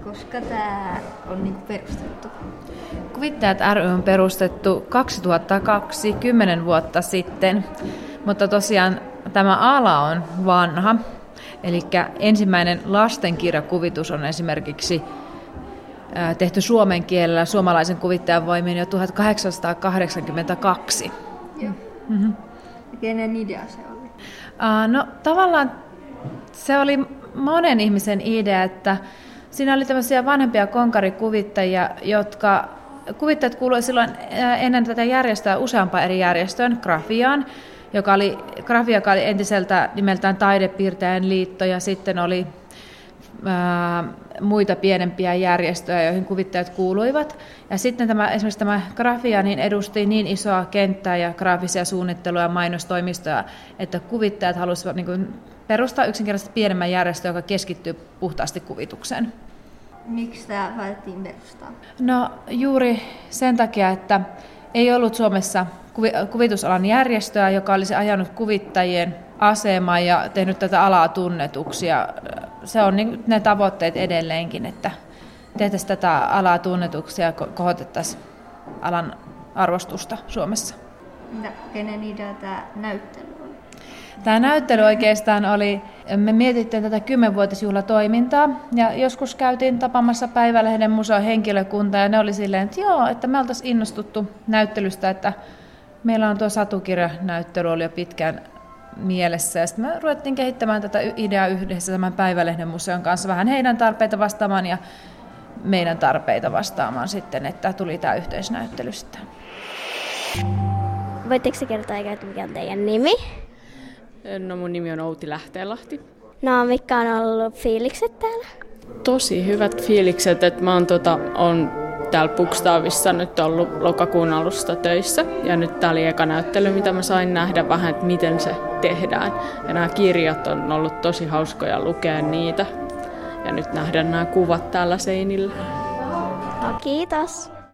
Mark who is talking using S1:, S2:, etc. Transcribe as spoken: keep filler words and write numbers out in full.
S1: Koska tämä on niin perustettu?
S2: Kuvittajat ry on perustettu kaksituhattakaksi, kymmenen vuotta sitten, mutta tosiaan tämä ala on vanha. Eli ensimmäinen lastenkirjakuvitus on esimerkiksi tehty suomen kielellä suomalaisen kuvittajan voimin jo tuhatkahdeksansataakahdeksankymmentäkaksi.
S1: Joo. Mm-hmm. Ja kenen idea se oli?
S2: Uh, no tavallaan se oli monen ihmisen idea, että siinä oli tämmöisiä vanhempia konkarikuvittajia, jotka kuvittajat kuului silloin ennen tätä järjestöä useampaan eri järjestöön, Grafiaan, joka oli, Grafia, joka oli entiseltä nimeltään Taidepiirtäjän liitto, ja sitten oli ää, muita pienempiä järjestöjä, joihin kuvittajat kuuluivat. Ja sitten tämä, esimerkiksi tämä Grafia niin edusti niin isoa kenttää ja graafisia suunnittelua ja mainostoimistoja, että kuvittajat halusivat niin kuin perustaa yksinkertaisesti pienemmän järjestön, joka keskittyy puhtaasti kuvitukseen.
S1: Miksi tämä päätettiin perustaa?
S2: No juuri sen takia, että ei ollut Suomessa kuvitusalan järjestöä, joka olisi ajanut kuvittajien asemaa ja tehnyt tätä alaa tunnetuksi. Ja se on niin ne tavoitteet edelleenkin, että tehtäisiin tätä alaa tunnetuksi ja kohotettaisiin alan arvostusta Suomessa.
S1: Mitä, kenen idea tämä näyttely oli?
S2: Tämä näyttely oikeastaan oli, me mietittiin tätä kymmenvuotisjuhlatoimintaa ja joskus käytiin tapaamassa Päivälehden museon henkilökuntaa ja ne oli silleen, että joo, että me oltaisiin innostuttu näyttelystä, että meillä on tuo satukirjanäyttely oli jo pitkään mielessä ja sitten me ruvettiin kehittämään tätä ideaa yhdessä tämän Päivälehden museon kanssa vähän heidän tarpeita vastaamaan ja meidän tarpeita vastaamaan sitten, että tuli tämä yhteisnäyttely sitten.
S3: Voitteko kertoa, mikä on teidän nimi?
S4: No mun nimi on Outi Lähteenlahti.
S3: No mitkä on ollut fiilikset täällä?
S4: Tosi hyvät fiilikset, että mä oon, tota, on täällä Bukstavissa nyt ollut lokakuun alusta töissä. Ja nyt tää oli eka näyttely, mitä mä sain nähdä vähän, että miten se tehdään. Ja nämä kirjat on ollut tosi hauskoja lukea niitä. Ja nyt nähdään nämä kuvat täällä seinillä.
S3: No kiitos.